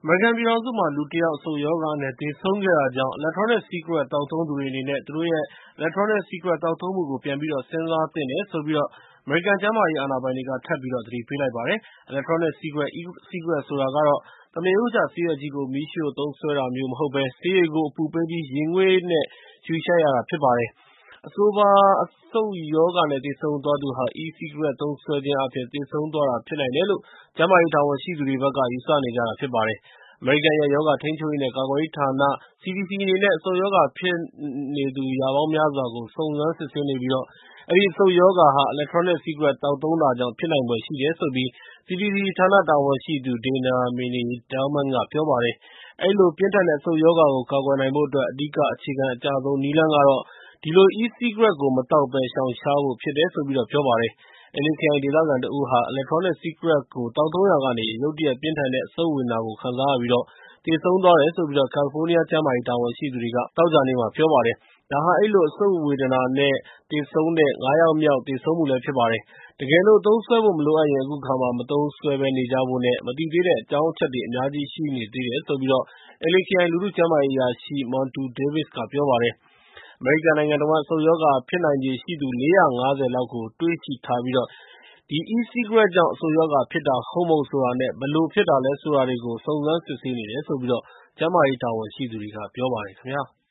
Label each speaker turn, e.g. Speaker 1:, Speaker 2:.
Speaker 1: အမေရိကန်ပြည်ထောင်စုမှာ လူတယောက် အဆုတ်ရောဂါနဲ့ သေဆုံးခဲ့တာကြောင့် Electronic Cigarette သောက်သုံးသူတွေအနေနဲ့ သူတို့ရဲ့ Electronic Cigarette သောက်သုံးမှုကို ပြန်ပြီးတော့ စဉ်းစားသင့်တယ်လို့ အမေရိကန်ကျန်းမာရေးအာဏာပိုင်တွေက ထပ်ပြီးတော့ သတိပေးလိုက်ပါတယ်။ Electronic Cigarette (e-cigarette) ဆိုတာကတော့ သမရိုးကျဆေးရွက်ကြီးကို မီးရှို့သုံးစွဲတာမျိုးမဟုတ်ဘဲ ဆေးတွေကို အပူပေးပြီး ရေငွေ့နဲ့ ရှုရှိုက်ရတာဖြစ်ပါတယ်။ အဆိုပါ အဆုတ်ရောဂါနဲ့ သေဆုံးသွားသူဟာ e-cigarette သုံးစွဲခြင်းအားဖြင့် သေဆုံးသွားတာဖြစ်နိုင်တယ်လို့ ကျန်းမာရေးတာဝန်ရှိသူတွေဘက်က ယူဆနေကြတာဖြစ်ပါတယ်။ အမေရိကန်ရဲ့ ရောဂါထိန်းချုပ်ရေးနဲ့ ကာကွယ်ရေးဌာန (CDC) အနေနဲ့ အဆုတ်ရောဂါဖြစ်နေသူ ရာပေါင်းများစွာကို စုံစမ်းစစ်ဆေးနေပြီး အဲဒီအဆုတ်ရောဂါဟာ Electronic Cigarette သောက်သုံးတာကြောင့် ဖြစ်နိုင်ဖွယ်ရှိတယ်လို့ CDC ဌာနတာဝန်ရှိသူ Dana Mene-Delman က ပြောပါတယ်။ အဲဒီလို ပြင်းထန်တဲ့အဆုတ်ရောဂါကို ကာကွယ်နိုင်ဖို့အတွက် အဓိက အခြေခံအကျဆုံးနည်းလမ်းကတော့ ဒီလို e-cigarette ကို မသောက်ဘဲ ရှောင်ရှားဖို့ဖြစ်တယ်လို့ ပြောပါတယ်။ LA ခရိုင်ဒေသခံတဦးဟာ Electronic Cigarette ကို သောက်သုံးရာကနေ ရုတ်တရက် ပြင်းထန်တဲ့ အဆုတ်ဝေဒနာကို ခံစားရပြီး သေဆုံးသွားတယ်လို့ ကယ်လီဖိုးနီးယားကျန်းမာရေးတာဝန်ရှိသူတွေက သောကြာနေ့မှာ ပြောပါတယ်။ ဒါဟာ အဲဒီလို အဆုတ်ဝေဒနာနဲ့ သေဆုံးတဲ့ ၅ ယောက်မြောက်သေဆုံးမှုဖြစ်ပါတယ်။ တကယ်လို့ သုံးစွဲဖို့မလိုအပ်ရင် အခုအခါမှာ မသုံးစွဲဘဲနေကြဖို့နဲ့ မသိသေးတဲ့အကြောင်းအချက်တွေ အများကြီးရှိနေသေးတယ်လို့ LA ခရိုင် လူထုကျန်းမာရေးအရာရှိ Montu Davis က ပြောပါတယ်။ အမေရိကန်နိုင်ငံတဝန်း အဆုတ်ရောဂါဖြစ်နိုင်ခြေရှိသူ ၄၅၀ လောက်ကို တွေ့ရှိထားပြီး e-cigarette ကြောင့် အဆုတ်ရောဂါဖြစ်တာ ဟုတ်မဟုတ်ဆိုတာ နဲ့ ဘယ်လိုဖြစ်တာလဲဆိုတာတွေကို စုံစမ်းစစ်ဆေးနေတယ်လို့ ကျန်းမာရေးတာဝန်ရှိသူတွေက ပြောပါတယ်ခင်ဗျာ။